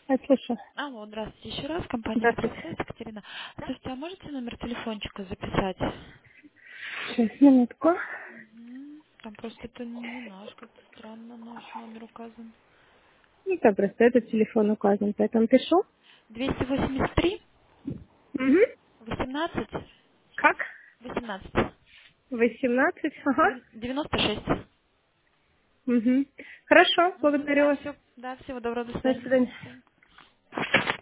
Слушаю. Алло, здравствуйте еще раз, компания Здравствуйте. Альфа-Связь, Екатерина. Слушайте, а можете номер телефончика записать? Сейчас, минутку. Там просто это не наш, как-то странно наш номер указан. Ну, да, просто этот телефон указан, поэтому пишу. 283 Угу. 18 Как? 18 18. Ага. 96. Угу. Хорошо, благодарю Да, вас. все, да, всего доброго, до До свидания. свидания. До свидания.